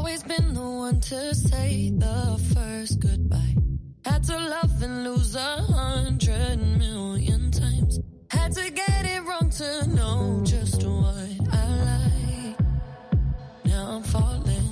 always been the one to say the first goodbye. Had to love and lose 100 million times. Had to get it wrong to know just what I like. Now I'm falling.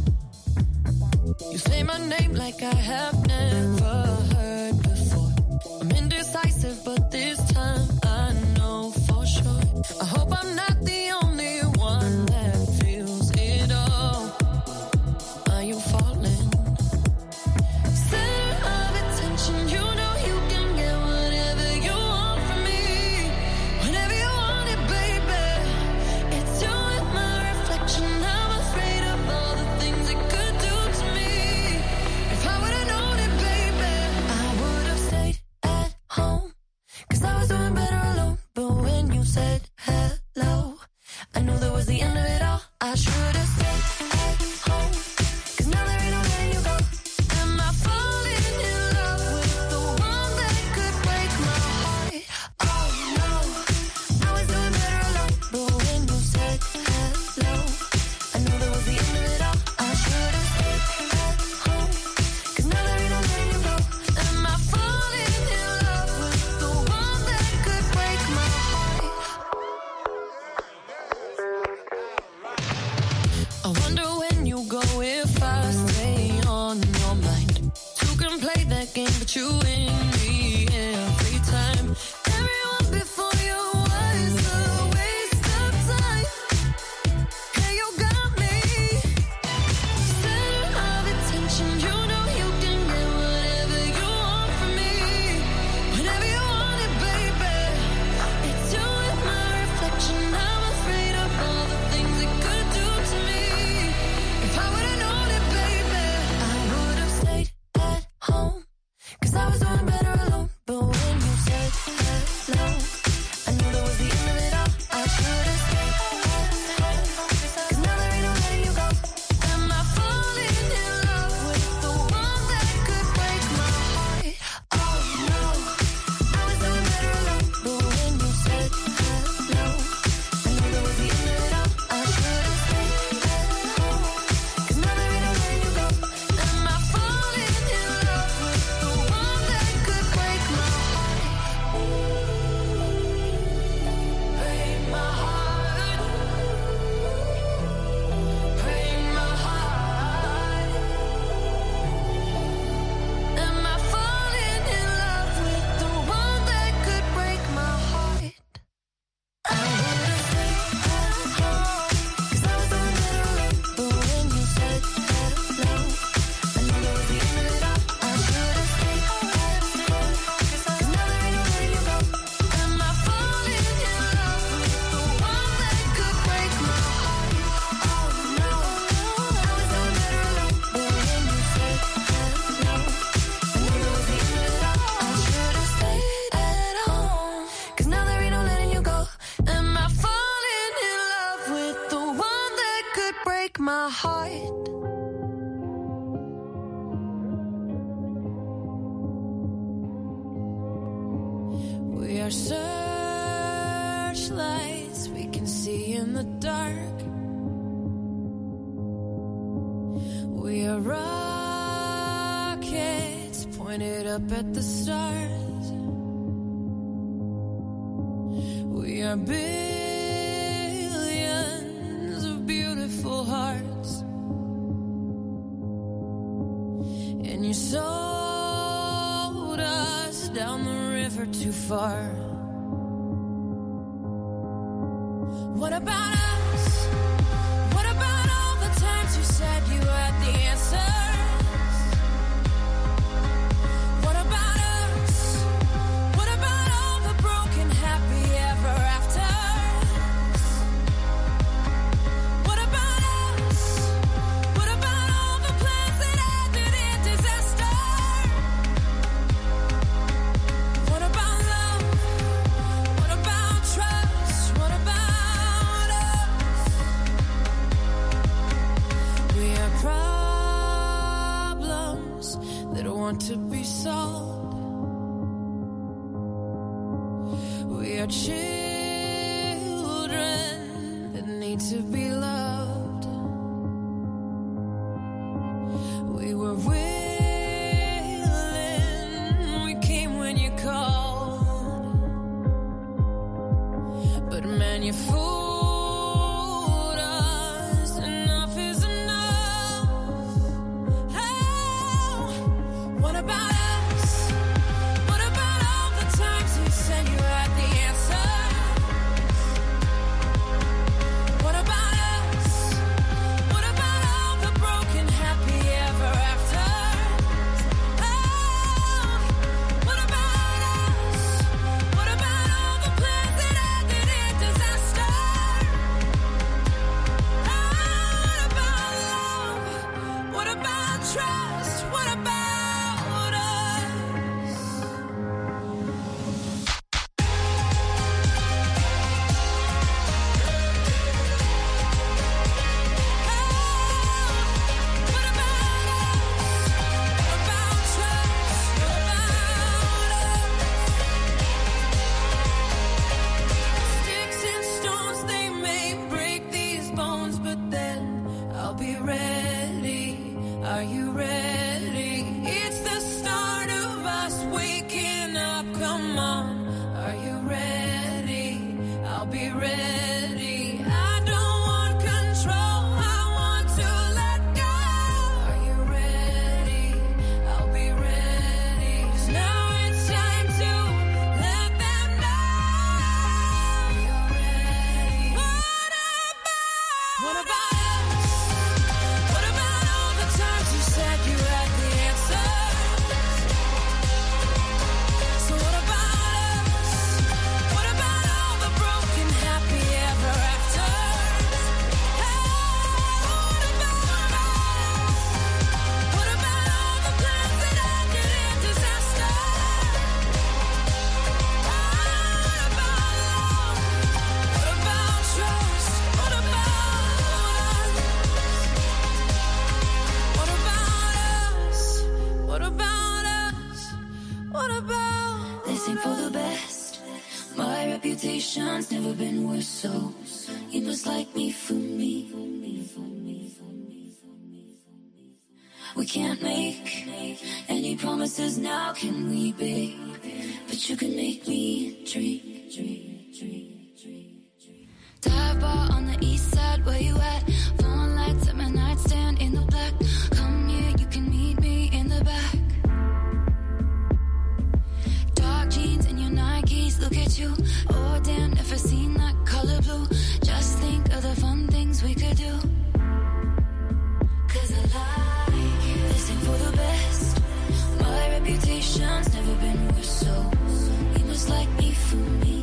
You say my name like I have never heard before. I'm indecisive, but this time I know for sure. I hope I'm not the only one that feels it all. Are you falling? Center of attention, you know you can get whatever you want from me. Whenever you want it, baby. It's you and my reflection. I'm afraid of all the things it could do to me. If I would've known it, baby, I would've stayed at home. 'Cause I was doing better alone. But when you said hello, I knew that was the end of it all. I should've stayed at home. 'Cause now there ain't no letting you go. Am I falling in love with the one that could break my heart? Oh no, I was doing better alone. But when you said hello, I knew that was the end of it all. I should've stayed at home. 'Cause now there ain't no letting you go. Am I falling in love with the one that could break my heart? I wonder when you go if I stay on your mind. Two can play that game, but you win me every time. Everyone before you was a waste of time. Hey, you got me. Center of attention, you know you can get whatever you want from me. Whenever you want it, baby. It's you and my reflection. I'm afraid of all the things it could do to me. If I would've known it, baby, I would've stayed at home. 'Cause I was doing better alone. But when you said hello, I knew that was the end of it all. I should've stayed at home. 'Cause now there ain't no letting you go. Am I falling in love with the one that could break my heart? Oh no, I was doing better alone. But when you said hello, I knew that was the end of it all. I should've stayed at home. 'Cause now there ain't no letting you go. Am I falling in love with the one that could break my heart? Break my heart. Break my heart. Am I falling in love with the one that could break my heart? I would've stayed at home. 'Cause I was doing better alone. But when you said hello, I knew that was the end of it all. I should've stayed at home. 'Cause now there ain't no letting you go. Am I falling in love with the one that could break my heart? Oh no, I was doing better alone. But when you said hello, I knew that was the end of it all. I should've stayed at home. 'Cause now there ain't no letting you go. Am I falling in love with the one that could break my heart? We are searchlights we can see in the dark. We are rockets pointed up at the stars. We are billions of beautiful hearts. And you sold us down the river too far. What about us? What about all the times you said you had the answers? What about us? What about all the broken happy ever afters? What about us? What about all the plans that ended in disaster? What about love? What about trust? What about us? We are problems that want to be solved. We are children that need to be loved. but man, you fooled us. Enough is enough. Oh, what about us? What about all the times you said you had the answer? What about us? What about all the broken happy ever after? Oh, what about us? What about all the plans that ended in disaster? Oh, what about love? What about trust? What about us? What about trust? What about us? Sticks and stones, they may break these bones, but then I'll be ready. Are you ready? It's the start of us waking up. Come on, are you ready? I'll be ready. I don't want control, I want to let go. Are you ready? I'll be ready. 'Cause now it's time to let them know. You're ready. What about us? What about all the times you said you had the answer? So what about us? What about all the broken happy ever after? What about us? What about all the plans that ended in disaster? What about love? What about trust? What about us? What about us? What about us? What about? They sing for the best. My reputation's never been worse, so you must like me for me. We can't make any promises now, can we, babe? But you can make me dream. Dive bar on the east side, where you at? Phone lights at my nightstand in the black. Come here, you can meet me in the back. Dark jeans and your Nikes, look at you. Oh damn, never seen that color blue. Just think of the fun things we could do. 'Cause I like you. Listen for the best. My reputation's never been worse, so you must like me for me.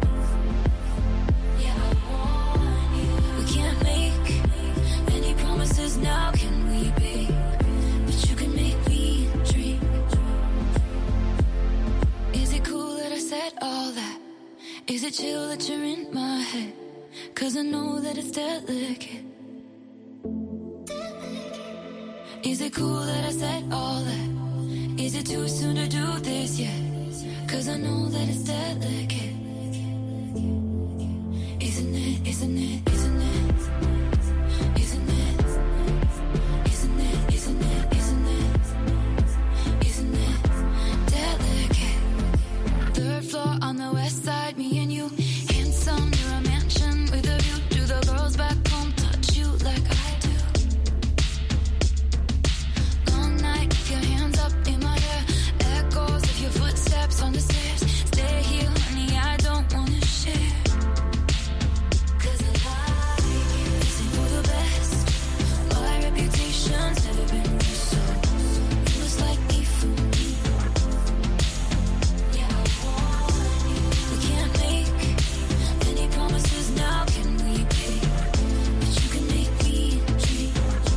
Yeah, I want you. We can't make any promises now, can we, babe? But you can make me dream. Is it cool that I said all that? Is it chill that you're in my head? 'Cause I know that it's delicate. Is it cool that I said all that? Is it too soon to do this yet? 'Cause I know that it's delicate. Isn't it, isn't it, isn't it? Isn't it? Isn't it, isn't it, isn't it? Isn't it delicate? Third floor on the west side, me and you. Handsome, you're a mansion with a view. Do the girls back home touch you like I do? Long night, keep your hands up in my hair. Echoes of your footsteps on the stairs. Stay here, honey, I don't wanna share. 'Cause I like you. Listen for the best. My reputation's never been worse, so you must like me for me. Yeah, I want you. We can't make any promises now, can we, babe? But you can make me dream.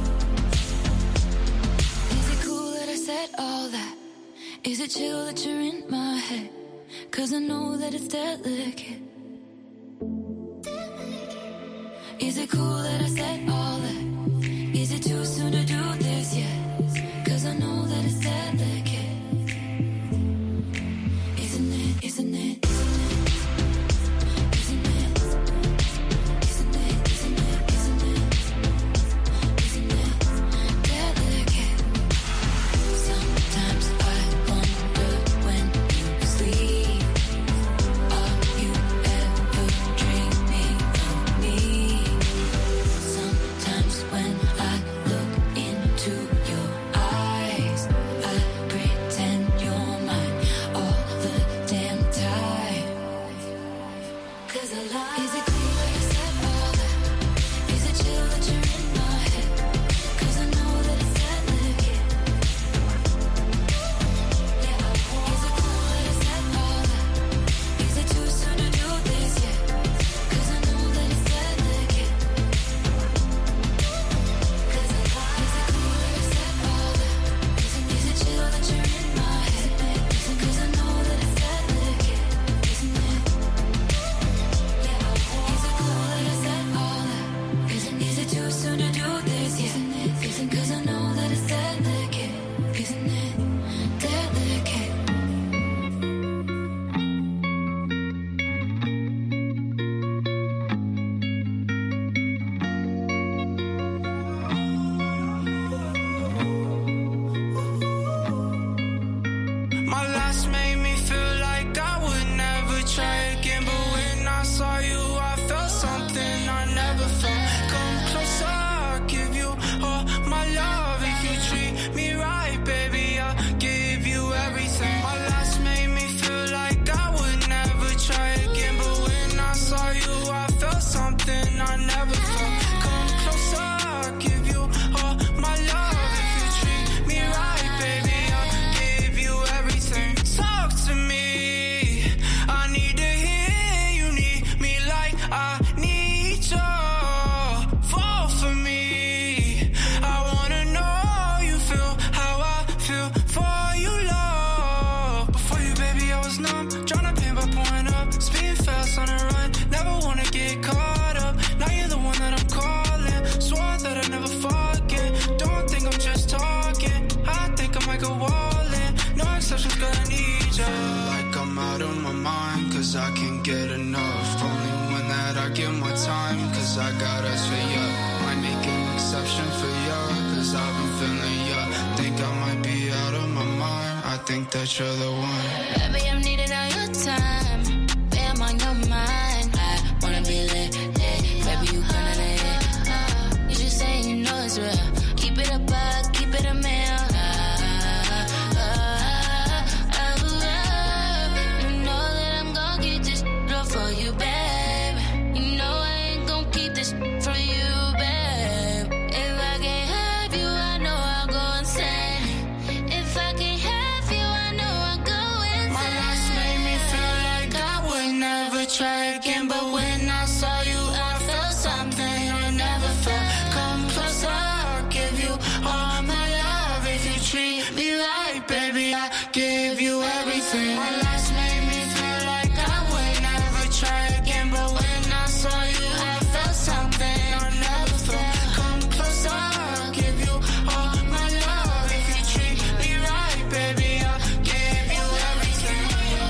Is it cool that I said all that? Is it chill that you're in my head? 'Cause I know that it's delicate. Is it cool that I said all that? Is it too soon to do this yet? 'Cause I know that it's delicate. Isn't it, isn't it, isn't it? Isn't it? Isn't it, isn't it, isn't it? Isn't it delicate? Sometimes I wonder when you sleep, are you ever 'Cause I lie. Is it cool that I said all that? Is it chill that you're in my head? 'Cause I know that it's that look, yeah. Is it cool that I said all that? Is it too soon to do this yet? 'Cause I know that it's that look, yeah. 'Cause I lie. Is it cool that I said all that? Is it chill that you're in my head? 'Cause I know that it's that look, yeah. Isn't it? Is it cool that I said all that? Is it too soon to do this yet? Isn't it? 'Cause I know that it's that look, yeah. Isn't it? That look, yeah. My last made me feel like I would never try again, but when I saw you, I felt something I never felt. Come closer, I'll give you all my love. If you treat me right, baby, I'll give you everything. My last made me feel like I would never try again, but when I saw you, I felt something I never felt. Come closer, I'll give you all my love. If you treat me right, baby, I'll give you everything. Talk to me, I need to hear you need me like I need you. Fall for me, I wanna know you feel how I feel for you, love. Before you, baby, I was numb, tryna pain by pouring up, speeding fast on the run, never wanna get caught up. Now you're the one that I'm calling, swore that I'd never forget. Don't think I'm just talking, I think I might go all in. No exceptions, girl, I need you. Like I'm out of my mind, 'cause I can't get enough. Only when that I give my time, 'cause I got us for you. Might make an exception for you, 'cause I've been feeling you. Think I might be out of my mind, I think that you're the one. Baby, I'm needing all your time. Baby, I'm on your mind. I wanna be lit, lit. Baby, you gonna let it. You just say you know it's real. Keep it a buck, keep it a meal. You know that I'm gon' get this up for you, babe. You know I ain't gon' keep this from you, babe. If I can't have you, I know I'll go insane. If I can't have you, I know I'll go insane. My last made me feel like I would never try again, but when I saw you, I felt something I never felt. Come closer, I'll give you all my love. If you treat me right, baby, I'll give you everything. My last made me feel like I would never try again, but when I saw you, I felt something I never felt. Come closer, I'll give you all my love. If you treat me right, baby, I'll give you everything.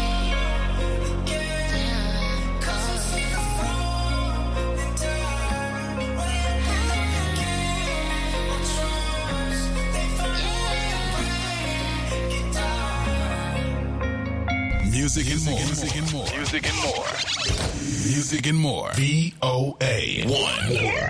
Music and more. Music and more. Music and more. Music and more. VOA1.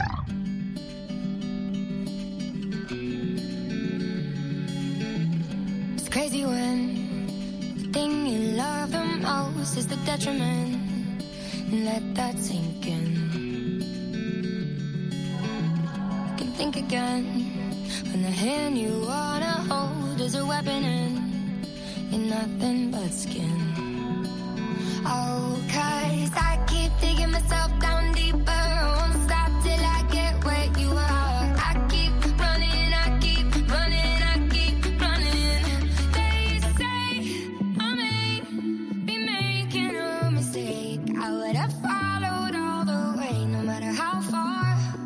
It's crazy when the thing you love the most is the detriment. Let that sink in. You can think again when the hand you wanna hold is a weapon and you're nothing but skin. Oh, 'cause I keep digging myself down deeper. I won't stop till I get where you are. I keep running, I keep running, I keep running. They say I may be making a mistake. I would have followed all the way, no matter how far.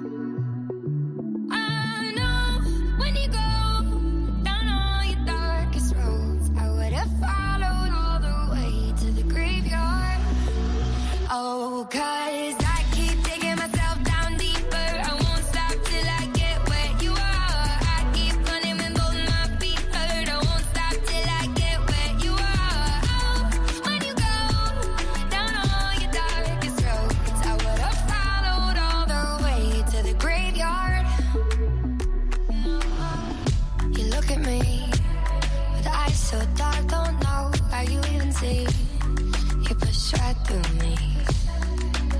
I know when you go down all your darkest roads, I would have followed all the way to the graveyard. Oh, 'cause I keep digging myself down deeper. I won't stop till I get where you are. I keep running when both my feet hurt. I won't stop till I get where you are. Oh, when you go down all your darkest roads, I would have followed all the way to the graveyard. You look at me with eyes so dark, don't know how you even see. You push right through me.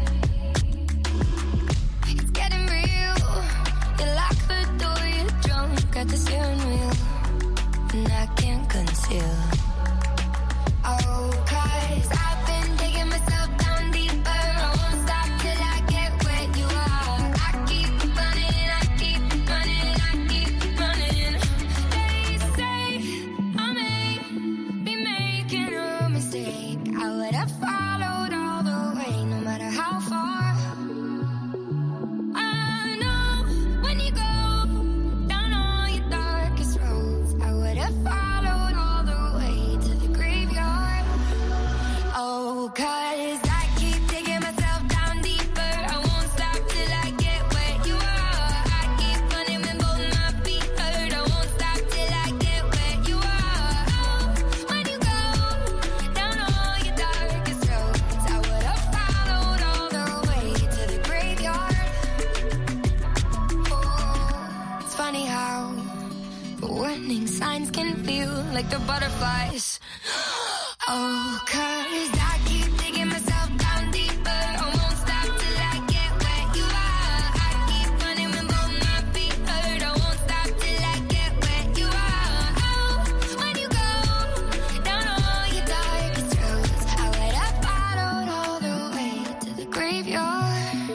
like the butterflies. Oh, 'cause I keep digging myself down deeper. I won't stop till I get where you are. I keep running when both my feet hurt. I won't stop till I get where you are. Oh, when you go down all your darkest roads, I would have followed all the way to the graveyard.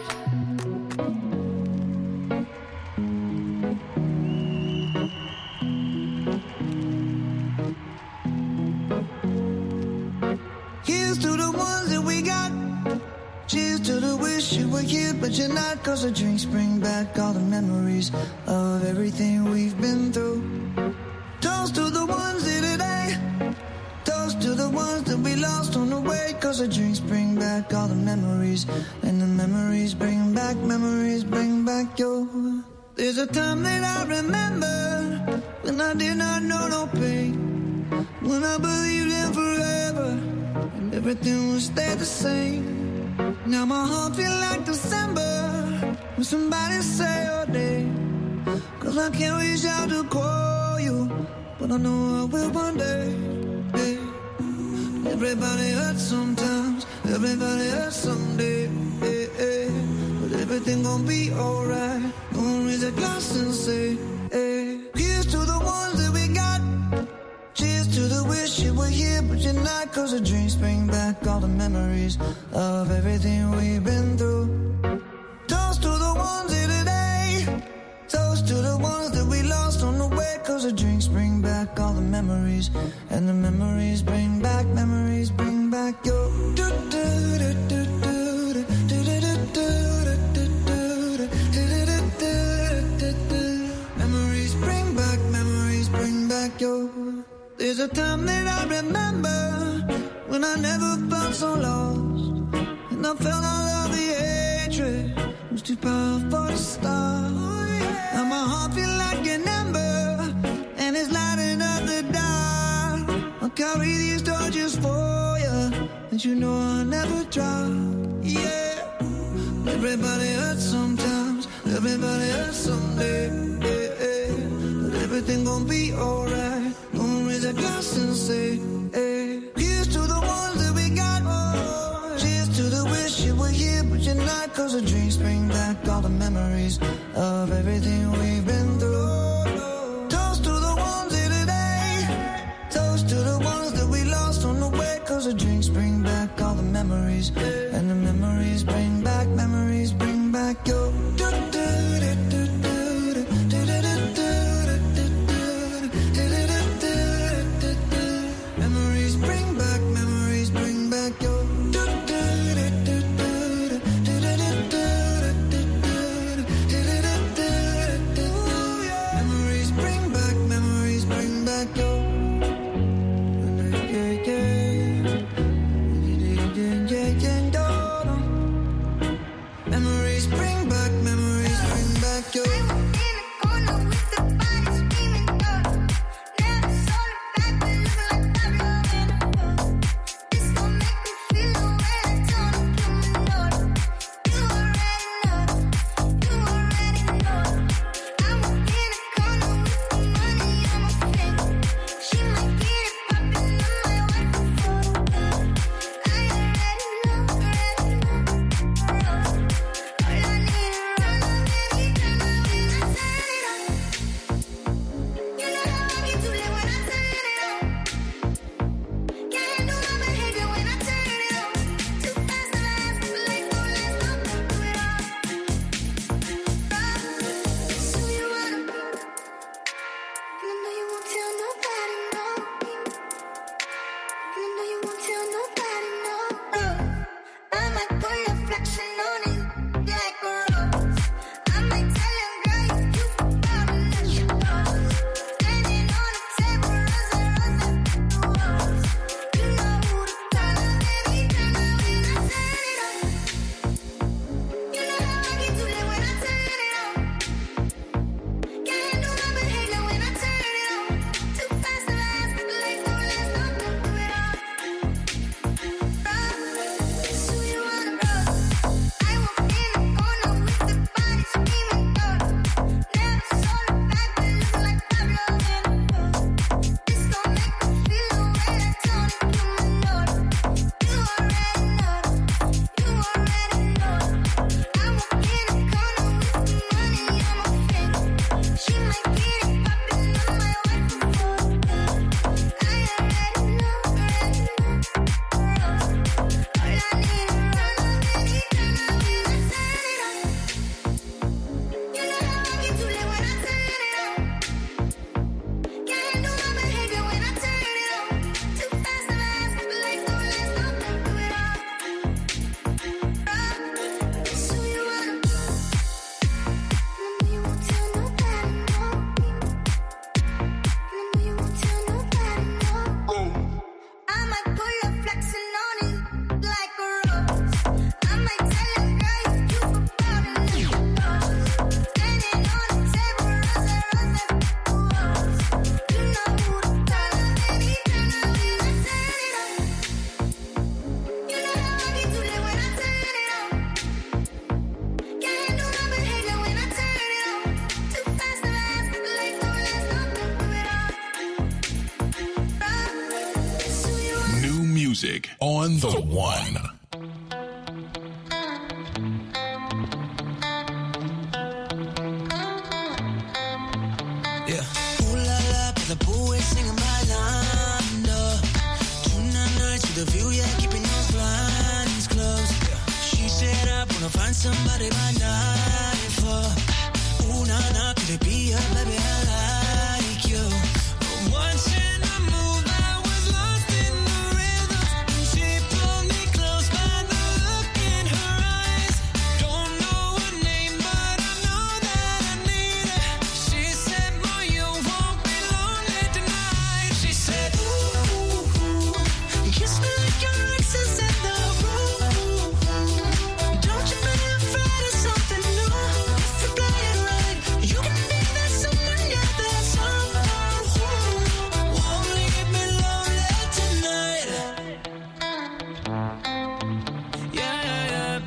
Here's to the ones that we got. Cheers to the wish you were here, but you're not. 'Cause the drinks bring back all the memories of everything we've been through. Toast to the ones here today. Toast to the ones that we lost on the way. 'Cause the drinks bring back all the memories. And the memories bring back your. There's a time that I remember when I did not know no pain. When I believed in forever and everything would stay the same. Now my heart feel like December when somebody say your name. 'Cause I can't reach out to call you, but I know I will one day. Hey. Everybody hurts sometimes, everybody hurts someday. Hey, hey. But everything gon' be alright. Gonna raise a glass and say, hey. Here's to the ones that we got. Cheers to the wish you were here, but you're not. 'Cause the dreams bring back all the memories of everything we've been through. Toast to the ones here today. Toast to the ones that we lost on the way. 'Cause the drinks bring back all the memories. And the memories bring back your. Memories bring back your. There's a time that I remember when I never felt so lost, and I felt all of the hatred was too powerful to stop. And my heart feel like an ember, and it's lighting up the dark. I'll carry these torches for you, and you know I'll never drop. Yeah, everybody hurts sometimes, everybody hurts someday. Yeah, yeah. But everything gon' be alright. Raise a glass and say, hey. Here's to the ones that we got. Cheers to the wish you were here, but you're not. 'Cause the drinks bring back all the memories of everything we've been through. Toast to the ones here today. Toast to the ones that we lost on the way. 'Cause the drinks bring back all the memories. And the memories bring back your. music on the one. Yeah. Ooh la la, but the poet singing my line. No. 2 nights with the view, yeah, keeping those blinds closed. Yeah. She said I wanna find somebody by night for. Ooh na na, could it be her, baby? I like you. But watching her move, I was lost in the rhythm. And she pulled me close by the look in her eyes. Don't know her name, but I know that I need her. She said, boy, you won't be lonely tonight. She said, ooh, kiss me like your ex is in the room. Don't you be afraid of something new. If you play it right, you can be that someone, yeah, that someone who won't leave me lonely tonight. Yeah, yeah,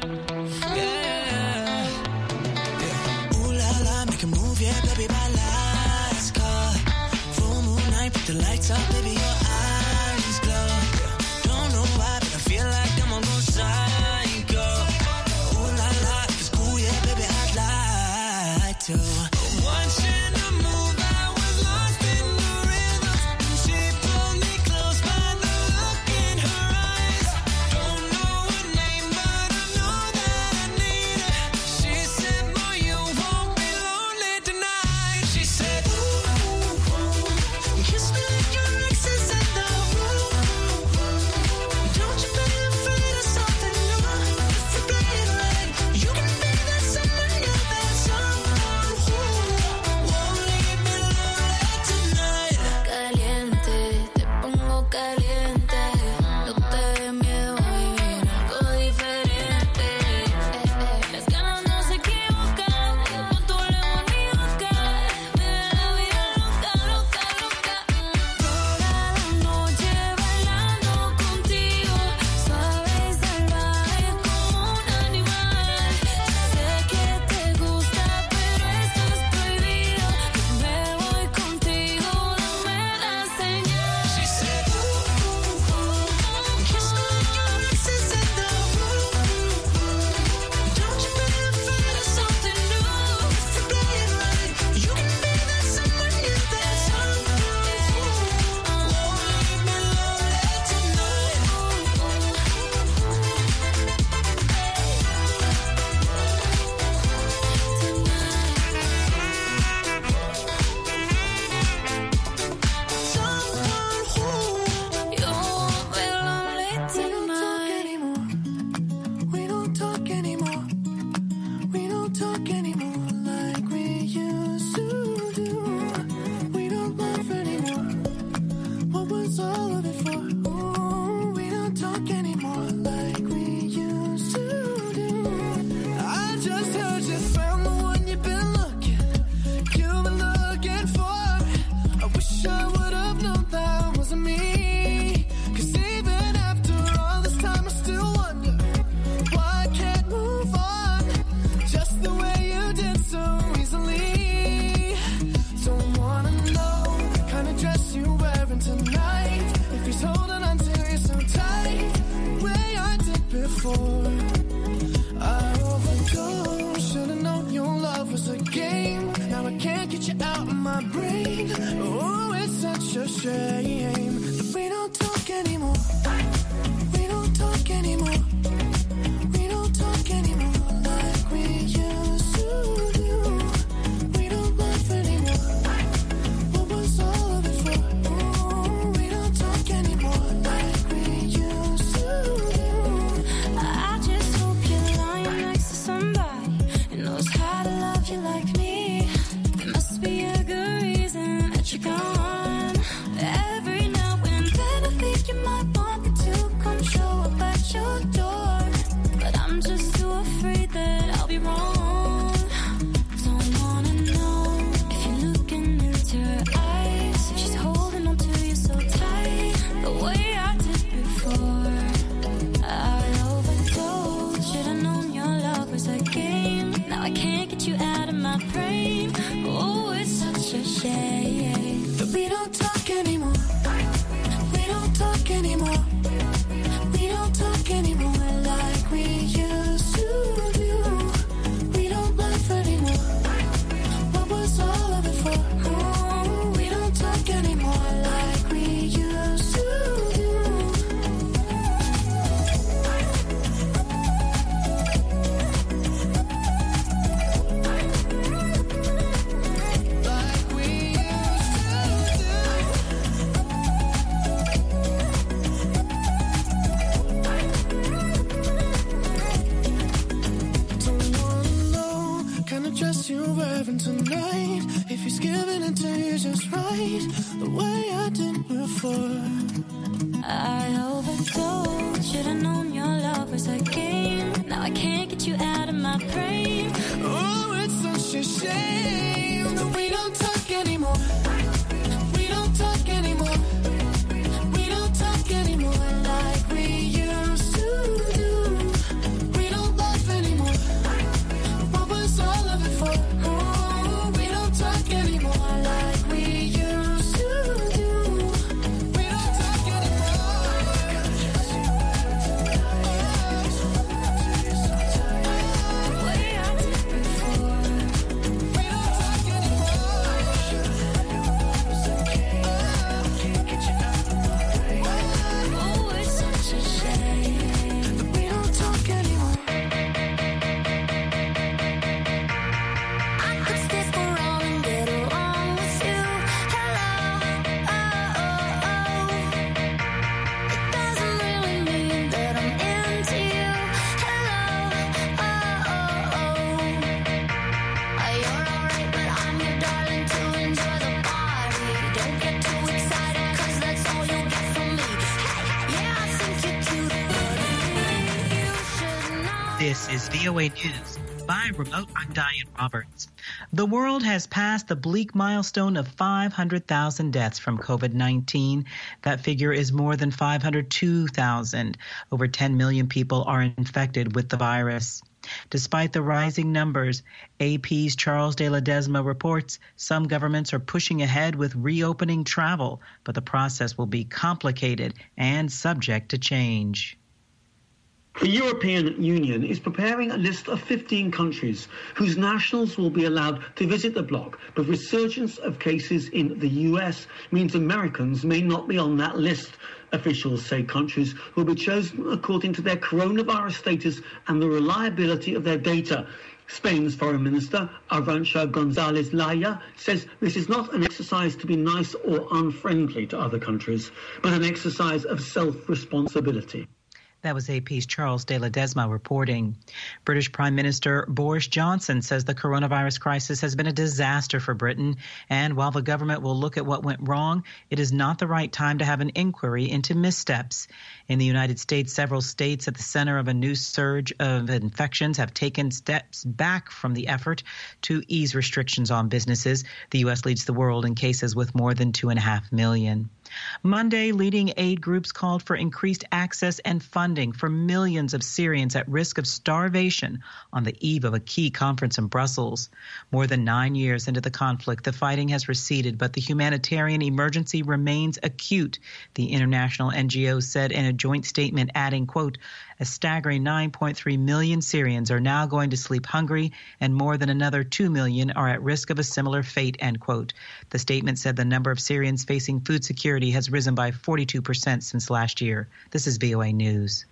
yeah, yeah. Ooh la la, make a move, yeah, baby, by last car. Full moon night, put the lights up, baby, your eyes glow. Don't know why, but I feel like I'm gonna go psycho. Ooh la la, if it's cool, yeah, baby, I'd like to. Watching her move, I was lost in the rhythm. And she pulled me close by the look in her eyes. Don't know her name, but I know that I need her. She said, boy, you won't be lonely tonight. She said, ooh, kiss me like your ex is in the room. Don't you be afraid of something new. If you play it right, you can be that someone, yeah, that someone who won't leave me lonely tonight. Caliente, te pongo caliente. No te dé miedo vivir algo diferente. Las ganas no se equivocan. No te volvemos ni loca. Vive la vida loca, loca, loca. Toda la noche bailando contigo. Suave y salvaje como un animal. Sé que te gusta, pero esto es prohibido. Me voy contigo, dame la señal. She said, ooh, kiss me like your ex is in the room. Don't you be afraid of something new. If you play it right, you can be that someone, yeah, that someone who won't leave me lonely tonight. Someone who You won't be lonely tonight. we don't talk anymore. We don't talk anymore like we used to do. We don't laugh anymore. What was all of it for? Ooh, we don't talk anymore like we used to do. I just heard you found the one you've been looking for. I wish I would have known that wasn't me. 'Cause even after all this time I still wonder why I can't move on just the way you did so easily. Don't wanna know the kind of dress you're wearing tonight. If he's holding on to you so tight, the way I did before. I overdosed, should've known your love was a game. Now I can't get you out of my brain. Oh, it's such a shame that we don't talk anymore. We don't talk anymore. We don't talk anymore like we used to do. We don't laugh anymore. What was all of it for? Ooh, we don't talk anymore like we used to do. I just hope you're lying next to somebody who knows how to love you like me. There must be a good reason that you're gone. Every now and then I think you might want me to come show up at your door, but I'm just too afraid that I'll be wrong. Don't wanna know if you're looking into her eyes, if she's holding on to you so tight, the way I did before. I overdosed, should've known your love was a game. Now I can't get you out of my brain. Oh, it's such a shame That we don't talk anymore. We don't talk anymore. tonight. If he's giving it to you just right, the way I did before. I overdosed. Should've known your love was a game. Now I can't get you out of my brain. Oh, it's such a shame that we don't talk anymore. We don't talk anymore. We don't talk anymore like we used to do. We don't laugh anymore. What was all of it for? Oh, we don't talk anymore like we used to do. We don't talk anymore. Way I did before. We don't talk anymore. Oh, it's such a shame. We don't talk anymore. I could stay for all and get along with you. Hello, oh, oh, oh. It doesn't really mean that I'm into you. Hello, oh, oh, oh. You're alright, but I'm your darling to enjoy the party. Don't get too excited, 'cause that's all you'll get from me. Hey, yeah, I think you're cute, but you should know. This is VOA News. By remote, I'm Diane Roberts. The world has passed the bleak milestone of 500,000 deaths from COVID-19. That figure is more than 502,000. Over 10 million people are infected with the virus. Despite the rising numbers, AP's Charles de Ledesma reports some governments are pushing ahead with reopening travel, but the process will be complicated and subject to change. The European Union is preparing a list of 15 countries whose nationals will be allowed to visit the bloc, but resurgence of cases in the US means Americans may not be on that list. Officials say countries will be chosen according to their coronavirus status and the reliability of their data. Spain's Foreign Minister, Arantxa González Laya, says this is not an exercise to be nice or unfriendly to other countries, but an exercise of self-responsibility. That was AP's Charles de Ledesma reporting. British Prime Minister Boris Johnson says the coronavirus crisis has been a disaster for Britain, and while the government will look at what went wrong, it is not the right time to have an inquiry into missteps. In the United States, several states at the center of a new surge of infections have taken steps back from the effort to ease restrictions on businesses. The U.S. leads the world in cases with more than 2.5 million. Monday, leading aid groups called for increased access and funding for millions of Syrians at risk of starvation on the eve of a key conference in Brussels. More than 9 years into the conflict, the fighting has receded, but the humanitarian emergency remains acute, the international NGO said in a joint statement, adding, quote, a staggering 9.3 million Syrians are now going to sleep hungry, and more than another 2 million are at risk of a similar fate, end quote. The statement said the number of Syrians facing food security has risen by 42% since last year. This is VOA News.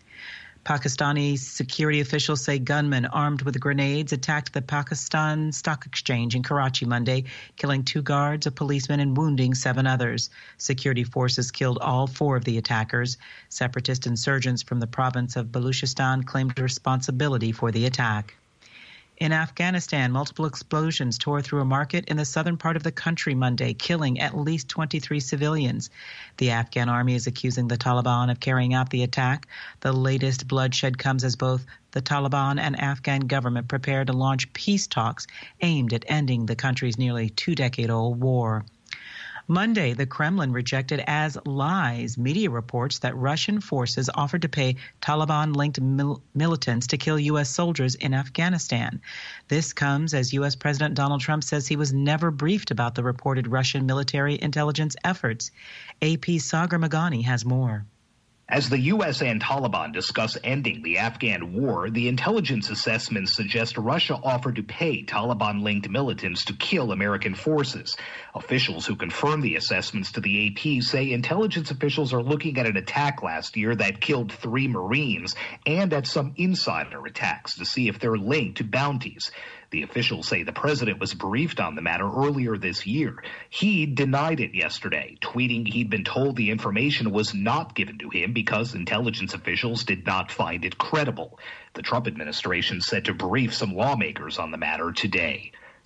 Pakistani security officials say gunmen armed with grenades attacked the Pakistan Stock Exchange in Karachi Monday, killing 2 guards, a policeman, and wounding 7 others. Security forces killed all 4 of the attackers. Separatist insurgents from the province of Baluchistan claimed responsibility for the attack. In Afghanistan, multiple explosions tore through a market in the southern part of the country Monday, killing at least 23 civilians. The Afghan army is accusing the Taliban of carrying out the attack. The latest bloodshed comes as both the Taliban and Afghan government prepare to launch peace talks aimed at ending the country's nearly 2-decade-old war. Monday, the Kremlin rejected as lies media reports that Russian forces offered to pay Taliban-linked militants to kill U.S. soldiers in Afghanistan. This comes as U.S. President Donald Trump says he was never briefed about the reported Russian military intelligence efforts. AP's Sagar Meghani has more. As the U.S. and Taliban discuss ending the Afghan war, the intelligence assessments suggest Russia offered to pay Taliban-linked militants to kill American forces. Officials who confirmed the assessments to the AP say intelligence officials are looking at an attack last year that killed 3 Marines and at some insider attacks to see if they're linked to bounties. The officials say the president was briefed on the matter earlier this year. He denied it yesterday, tweeting he'd been told the information was not given to him because intelligence officials did not find it credible. The Trump administration said to brief some lawmakers on the matter today.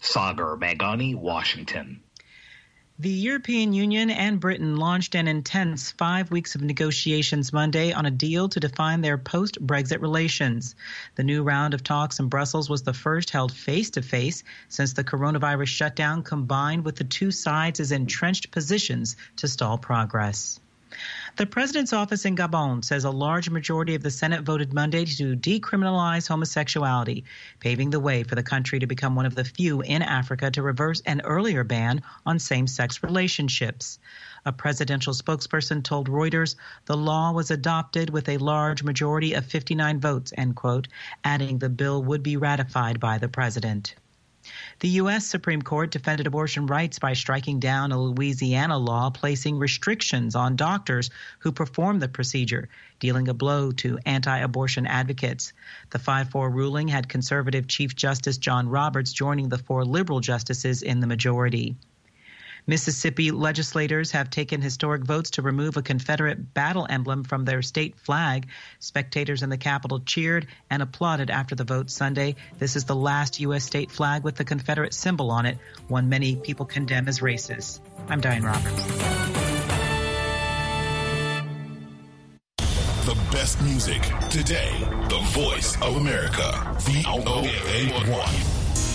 Sagar Meghani, Washington. The European Union and Britain launched an intense 5 weeks of negotiations Monday on a deal to define their post-Brexit relations. The new round of talks in Brussels was the first held face-to-face since the coronavirus shutdown, combined with the two sides' entrenched positions to stall progress. The president's office in Gabon says a large majority of the Senate voted Monday to decriminalize homosexuality, paving the way for the country to become one of the few in Africa to reverse an earlier ban on same-sex relationships. A presidential spokesperson told Reuters the law was adopted with a large majority of 59 votes, end quote, adding the bill would be ratified by the president. The U.S. Supreme Court defended abortion rights by striking down a Louisiana law placing restrictions on doctors who perform the procedure, dealing a blow to anti-abortion advocates. The 5-4 ruling had conservative Chief Justice John Roberts joining the 4 liberal justices in the majority. Mississippi legislators have taken historic votes to remove a Confederate battle emblem from their state flag. Spectators in the Capitol cheered and applauded after the vote Sunday. This is the last U.S. state flag with the Confederate symbol on it, one many people condemn as racist. I'm Diane Roberts. The best music today. The voice of America. VOA1.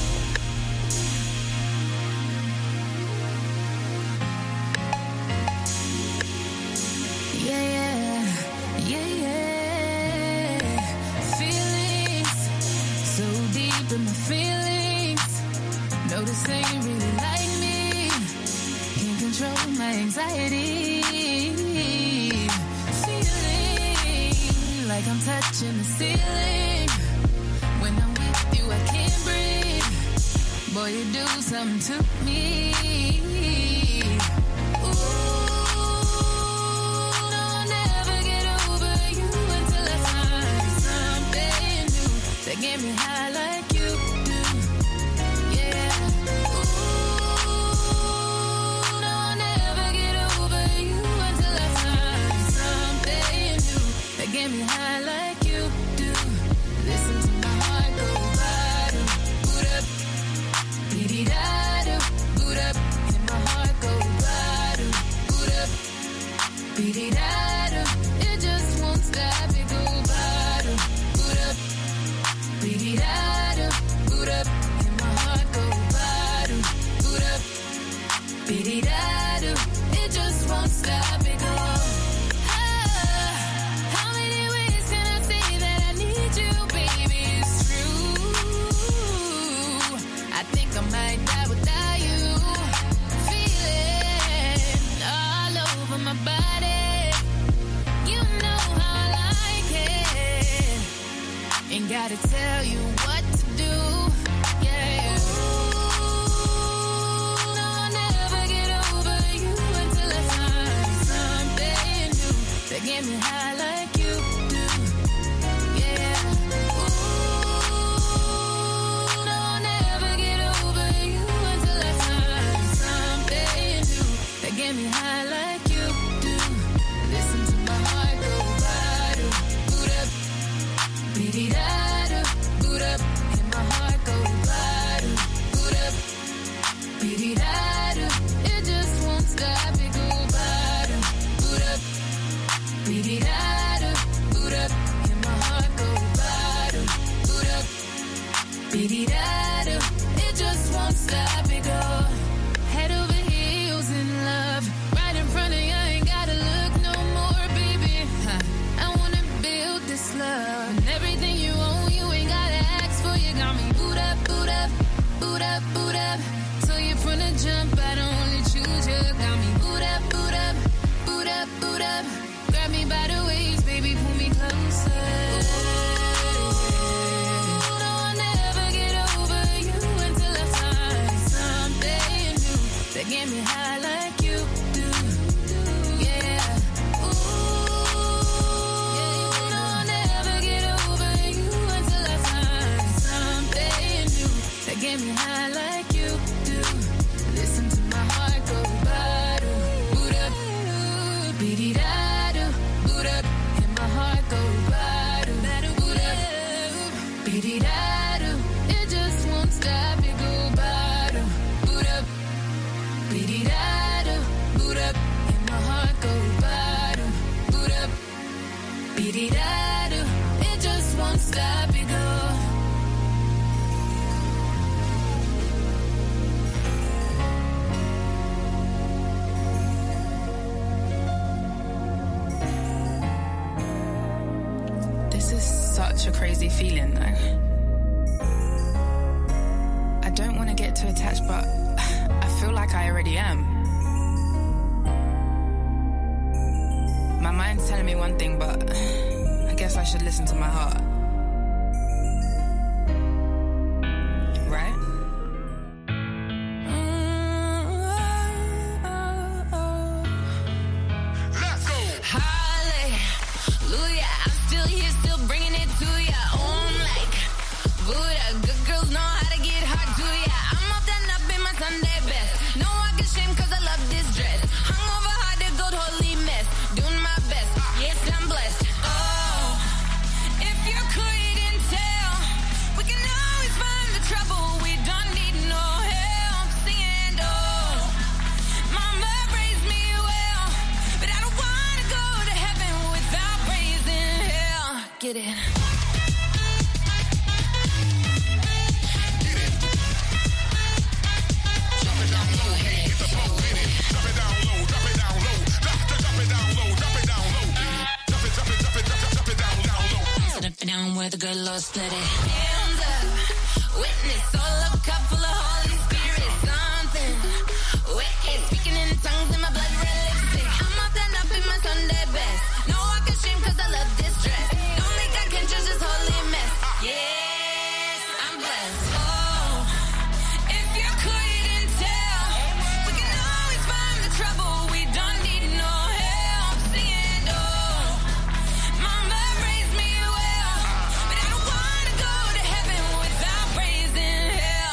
In my feelings, notice they ain't really like me. Can't control my anxiety. Feeling like I'm touching the ceiling. When I'm with you, I can't breathe. Boy, you do something to me. Ooh, no, I'll never get over you until I find something new that get me high like. Get me high like you do. Listen to my heart go bada, boot up, beady-da-do, boot up. And my heart go bada, boot up, beady-da-do. It just won't stop, it go bada, boot up, beady-da-do, boot up. And my heart go bada, boot up, beady-da-do. It just won't stop, it go. I might die without you. Feeling all over my body. You know how I like it. Ain't gotta tell you what to do. Yeah. Ooh, no, I'll never get over you until I find something new that get me high like you do. Yeah. Get me high like you do. Listen to my heart go bada, boot up, beady-da-do, boot up. And my heart go bada, boot up, beady-da-do. It just won't stop, it go bada, boot up, beady-da-do, boot up. And my heart go bada, boot up, beady-da-do. It just won't stop, it go. Head over heels in love, right in front of you, I ain't gotta look no more, baby. I wanna build this love, and everything you own, you ain't gotta ask for. You got me boot up, boot up, boot up, boot up. So you from the jump, I don't only choose you. Got me boot up, boot up, boot up, boot up. Grab me by the waist, baby, pull me closer. That get me high like you do. Yeah. Ooh, no, I'll never get over you until I find something new that get me high like you do. Listen to my heart go bada, boot up, beady-da-do, boot up. And my heart go bada, boot up, beady-da-do. It just won't stop, it go bada. di-da-do. It just won't stop you go. This is such a crazy feeling, though. I don't want to get too attached, but I feel like I already am. My mind's telling me one thing, but I guess I should listen to my heart. Right? Let's go. Hallelujah, I'm still here, still bringing it to ya. On like Buddha, good girls know how to get hard to ya. I'm all done up in my Sunday best. No one can shame cause I love this dress. Hung over hard, the gold holy mess. Doing my best, yes I'm blessed. Oh, if you couldn't tell, we can always find the trouble. We don't need no help. Singing, oh, mama raised me well, but I don't wanna go to heaven without praising hell. Get it? Down where the good Lord split it. Hands up, witness, all a cup full of Holy Spirit. Something wicked, speaking in tongues in my blood red lipstick. I'm all done up in my Sunday best. No one can shame cause I love this dress. Only God can judge this holy mess. Yes, I'm blessed. Oh, if you couldn't tell, we can always find the trouble. We don't need no help. Singing, oh, mama raised me well, but I don't wanna go to heaven without praising hell.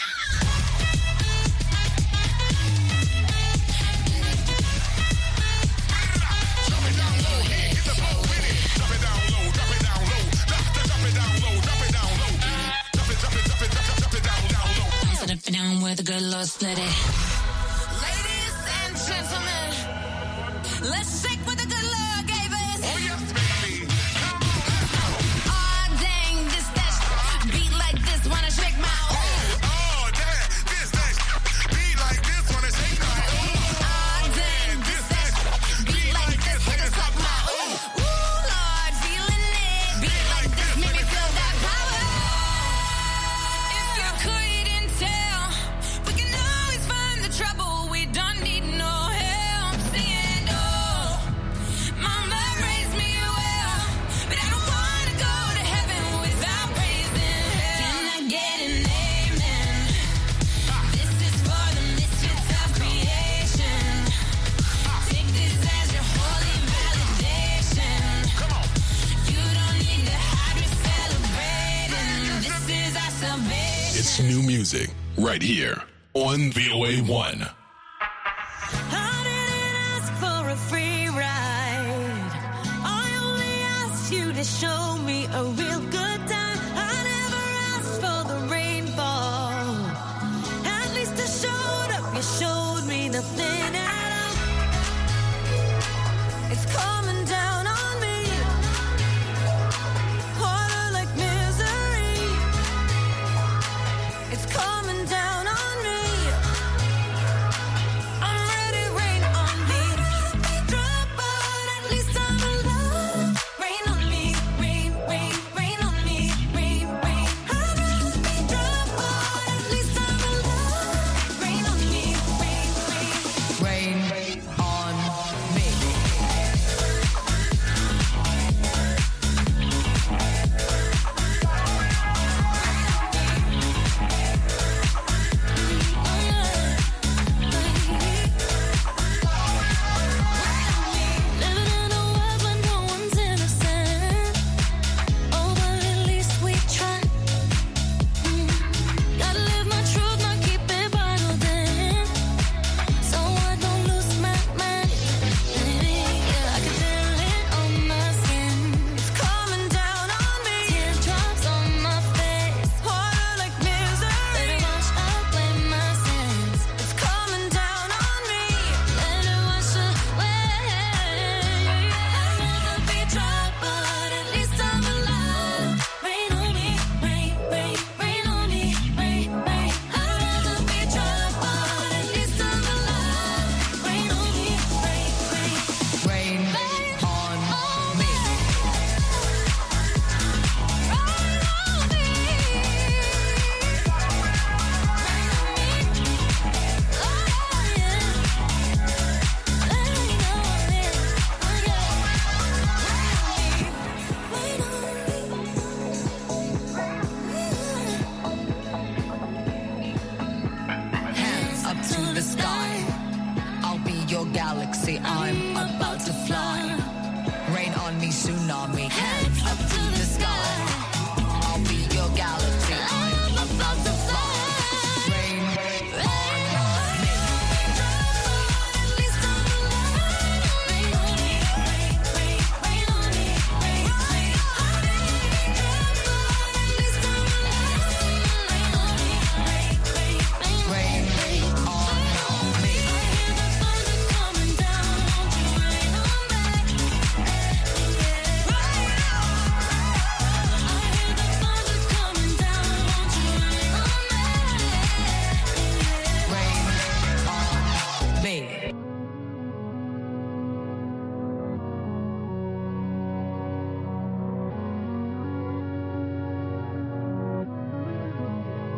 Down where the good Lord split it. Ladies and gentlemen, let's shake what the good Lord gave us. Oh, yes, baby. Oh, dang, this, that, beat like this, wanna shake my Oh, damn, this, that, beat like this, wanna shake my Oh, dang, this, that, beat like this, wanna suck my Ooh, Lord, feeling it. Beat like this, make me feel that power. If you couldn't tell, we can always find the trouble. We don't need no help. Singing, oh, mama raised me well, but I don't wanna go to heaven without praising hell. Can I get an amen? This is for the misfits of creation. Take this as your holy validation. Come on. You don't need to hide, we're celebrating. This is our salvation. It's new music right here on VOA1. I didn't ask for a free ride. I only asked you to show me a real good time. I never asked for the rainfall. At least I showed up. You showed me nothing at all. It's coming down on me. Harder like misery. It's coming down on me. I'm ready, rain on me. Drop, but at least I'm alive. Rain on me, rain, rain, rain.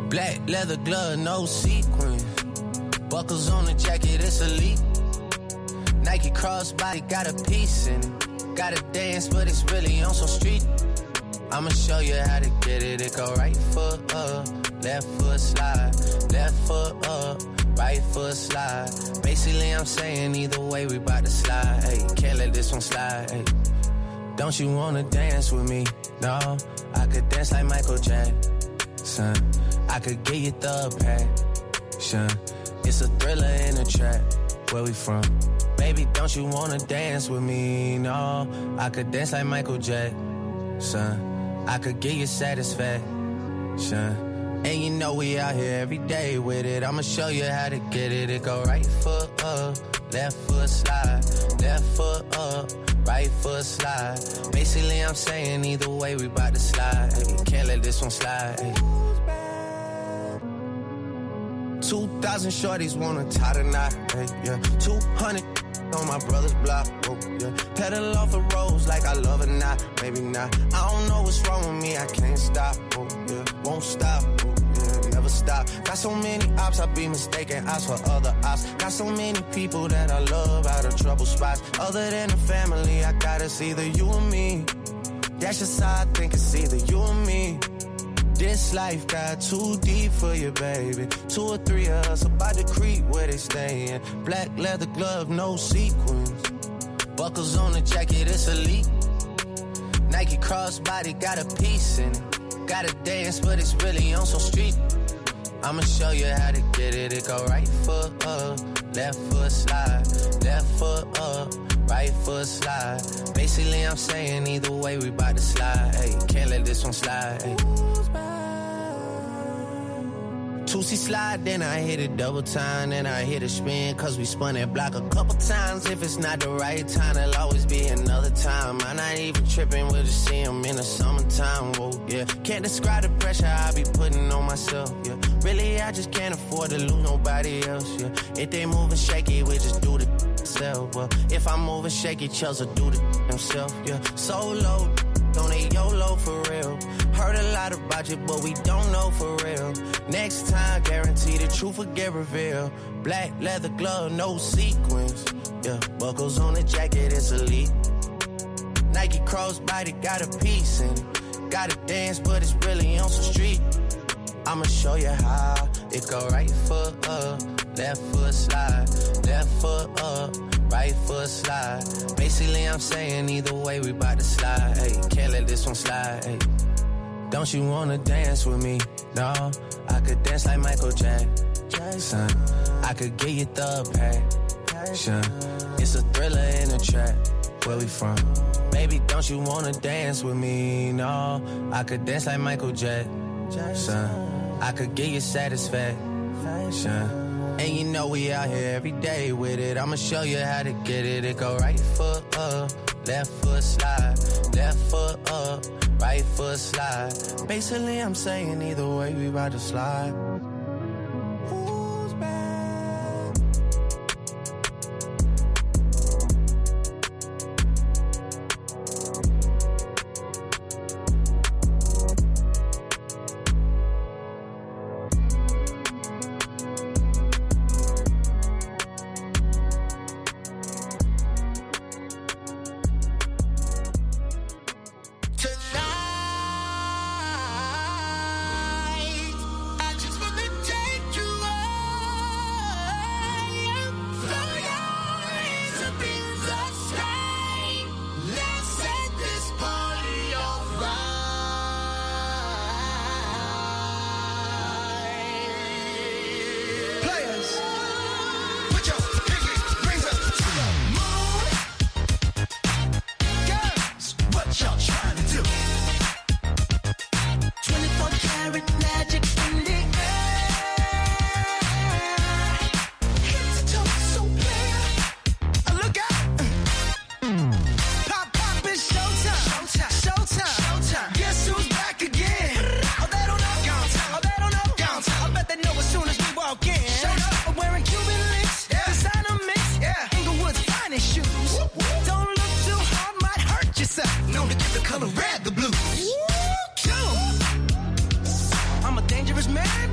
Black leather glove, no sequins. Buckles on the jacket, it's elite. Nike crossbody got a piece in it. Gotta dance, but it's really on some street. I'ma show you how to get it. It go right foot up, left foot slide, left foot up, right foot slide. Basically, I'm saying either way, we bout to slide. Hey, can't let this one slide. Hey. Don't you wanna dance with me? No, I could dance like Michael Jackson. I could get you the passion. It's a thriller in a trap. Where we from? Baby, don't you wanna dance with me? No, I could dance like Michael Jackson. I could get you satisfaction. And you know we out here every day with it. I'ma show you how to get it. It go right foot up, left foot slide, left foot up, right foot slide. Basically, I'm saying either way, we bout to slide. Hey, can't let this one slide. Hey. 2,000 shorties wanna tie the knot. Hey, yeah. 200 on my brother's block. Oh, yeah. Pedal off the roads like I love it, not, maybe not. I don't know what's wrong with me, I can't stop. Oh, yeah. Won't stop. Oh, yeah. Never stop. Got so many ops, I be mistaken ops for other ops. Got so many people that I love out of trouble spots. Other than the family, I got it's either you or me. That's just how I think it's either you or me. This life got too deep for you, baby. 2 or 3 of us about to creep where they stayin'. Black leather glove, no sequins. Buckles on the jacket, it's elite. Nike crossbody got a piece in it. Gotta dance, but it's really on some street. I'ma show you how to get it. It go right foot up, left foot slide, left foot up, right foot slide. Basically, I'm saying either way, we bout to slide. Hey, can't let this one slide. Hey. 2C slide, then I hit it double time, then I hit a spin, cause we spun that block a couple times. If it's not the right time, there'll always be another time. I'm not even tripping, we'll just see them in the summertime, whoa, yeah. Can't describe the pressure I be putting on myself, yeah. Really, I just can't afford to lose nobody else, yeah. If they moving shaky, we just do the self, well. If I'm moving shaky, Chelsea do the himself, yeah. Solo, don't they YOLO for real. Heard a lot about you, but we don't know for real. Next time, guarantee the truth will get revealed. Black leather glove, no sequins. Yeah, buckles on the jacket, it's elite. Nike crossbody got a piece in it. Gotta dance, but it's really on some street. I'ma show you how. It go right foot up, left foot slide, left foot up, right foot slide. Basically, I'm saying either way, we bout to slide. Hey, can't let this one slide. Hey. Don't you wanna dance with me? No, I could dance like Michael Jackson. I could get you the passion. It's a thriller in a trap. Where we from? Baby, don't you wanna dance with me? No, I could dance like Michael Jackson. I could get you satisfaction. And you know we out here every day with it. I'ma show you how to get it. It go right foot up, left foot slide, left foot up, right foot slide. Basically, I'm saying either way, we about to slide. Who's back? I just wanna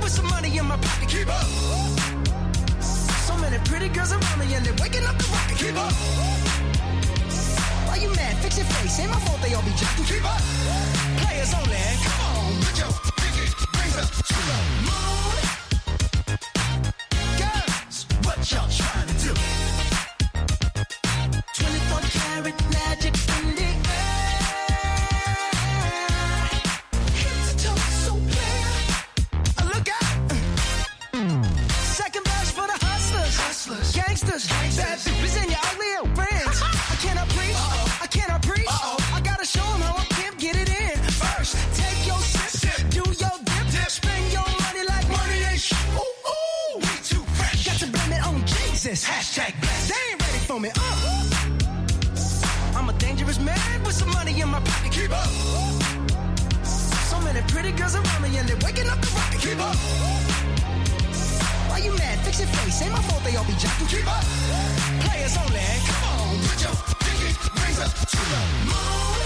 with some money in my pocket. Keep up. So many pretty girls around me and they're waking up the rocket. Keep up. Why you mad? Fix your face. Ain't my fault they all be jacking. Keep up. Players only. Come on, put your pinky rings up to the moon. Girls, what y'all trying to do? 24 karat magic in the air. Head to toe, so clear. Look out. Second verse for the hustlers. Gangsters. Bad bitches and your ugly old friends. I cannot preach. I cannot preach. I gotta show them how I can get it in. First, take your sip. Do your dip. Spend your money like money ain't shit. Ooh, ooh. We too fresh. Got to blame it on Jesus. Hashtag blessed. They ain't ready for me. I'm a dangerous man with some money in my pocket. Keep up. So many pretty girls around me and they're waking up the rocket. Keep up. Why you mad? Fix your face. Ain't my fault they all be jacking. Keep up. Players only. Come on, put your pinky rings up to the moon.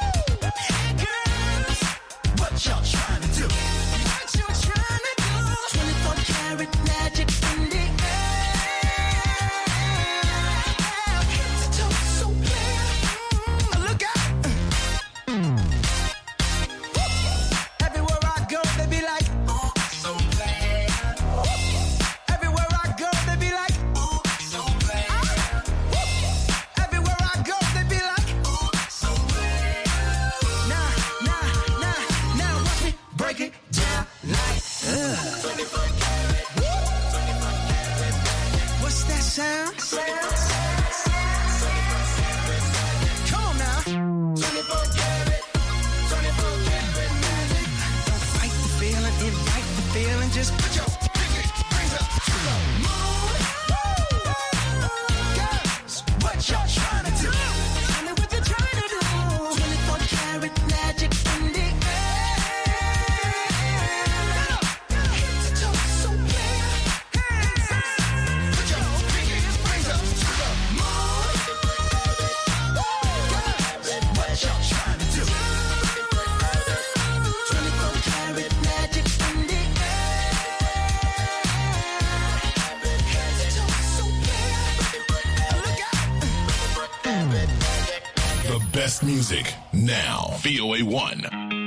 Girls, what y'all trying to do? What you trying to do? 24 karat magic in the air. Head to toe, so clear. Look out. Everywhere I go, they be like, oh, so bad. Everywhere I go, they be like, oh, so bad. Everywhere I go, they be like, oh, so bad. Now, watch me break it down like, 24 karat. What's that sound? Come on now. 24 karat. 24 karat magic. Don't fight the feeling, invite the feeling. Just put your pinky rings up to the moon. Girls, what y'all trying to do? Tell me what you're trying to do. 24 karat magic in the air. Head to toe, so clear. Put your pinky rings up to the moon. Girls, what y'all trying to do? 24 karat magic in the air. Head to toe, so clear. Look out. The best music now. VOA1.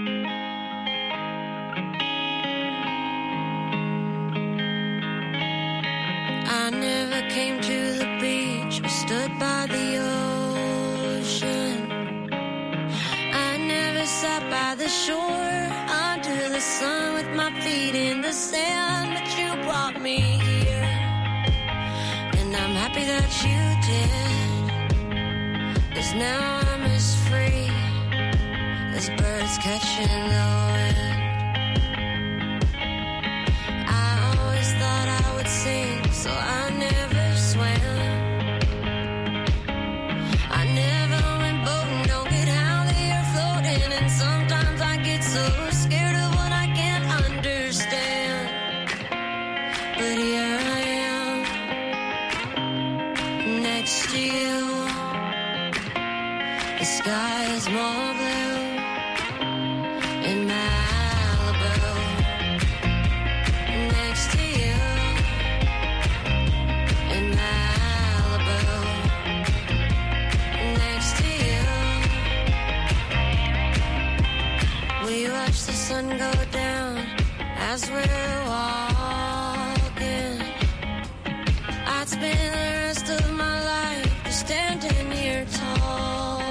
I never came to the beach or stood by the ocean. I never sat by the shore under the sun with my feet in the sand. But you brought me here, and I'm happy that you did. 'Cause now I'm as free as birds catching the wind. I always thought I would sing, so I never swam. I never went boating, don't get how they are floating. And sometimes I get so scared of what I can't understand. But here I am, next to you. The sky is more blue in Malibu. Next to you in Malibu. Next to you. We watch the sun go down as we're walking. I'd spend the rest of my life just standing here talking.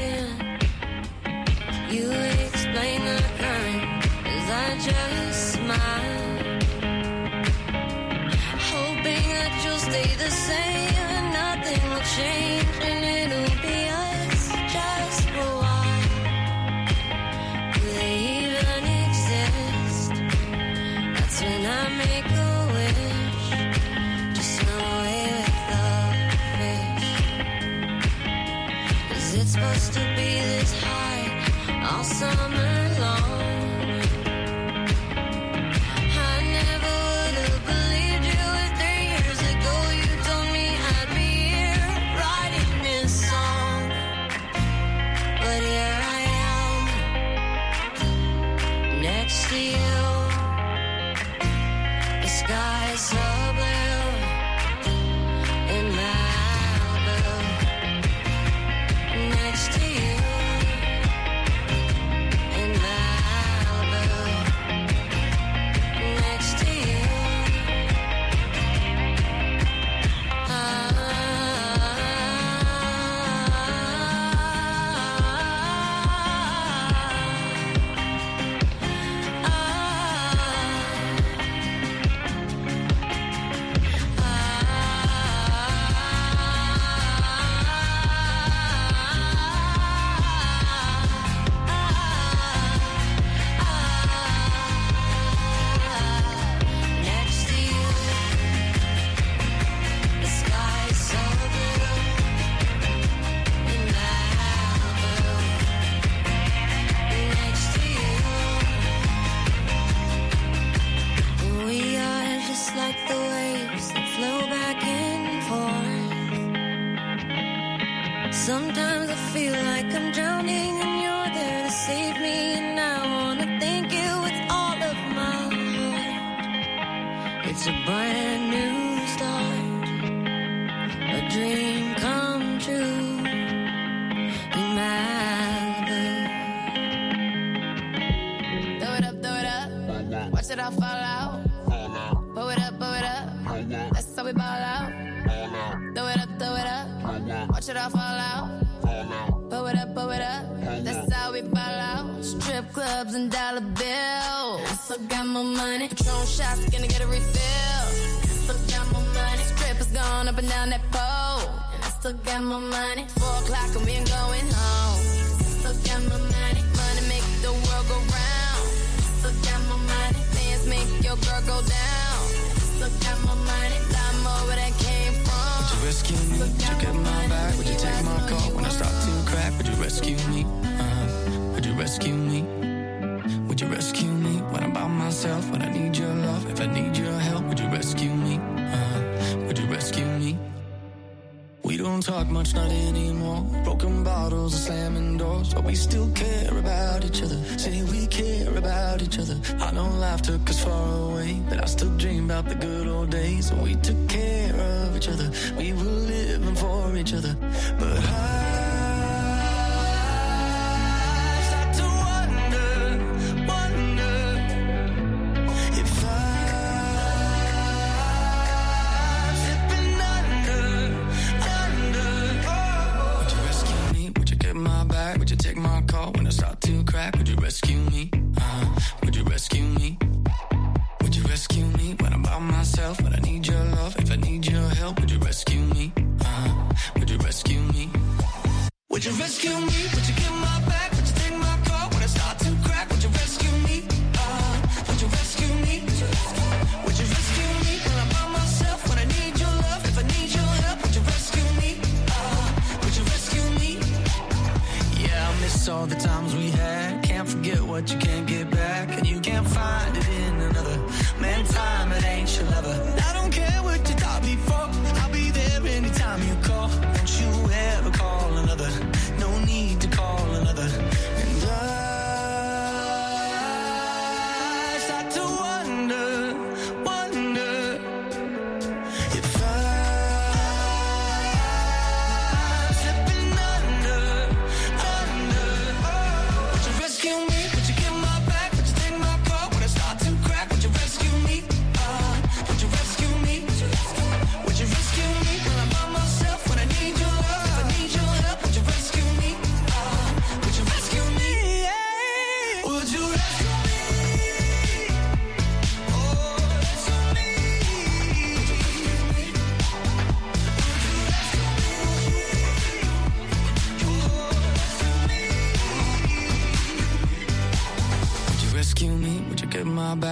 You explain the current as I just smile, hoping that you'll stay the same and nothing will change, and it'll be us just for a while. Do they even exist? That's when I make a wish to swim away with the fish. 'Cause it's supposed to be this high all summer long. I never would have believed you if 3 years ago you told me I'd be here writing this song. But here I am, next to you sky is so blue in Malibu, next to you in Malibu, next to you. Like the waves that flow back and forth. Sometimes I feel like I'm drowning and you're there to save me, and I wanna thank you with all of my heart. It's a brand new start, a dream come true in Malibu. Throw it up, watch it all fall out. Blow it up, that's how we ball out. Throw it up, watch it all fall out. Blow it up, that's how we ball out. Strip clubs and dollar bills, I still got more money. Patron shots, gonna get a refill. I still got more money. Strippers going up and down that pole, and I still got more money. 4 o'clock and we ain't going home. I still got more money. Money make the world go round. I still got more money. Dance make your girl go down. Still got my money, lot more where that came from. Would you rescue me? Would you get my back? Would you take my call when I start to crack? Would you rescue me? Would you rescue me? Would you rescue me when I'm by myself? When I need your love, if I need your help, would you rescue me? Would you rescue me? We don't talk much, not anymore. Broken bottles and slamming doors, but we still care about each other. Say we care about each other. I know life took us far away, but I still dream about the good old days when we took care of each other. We were living for each other, but I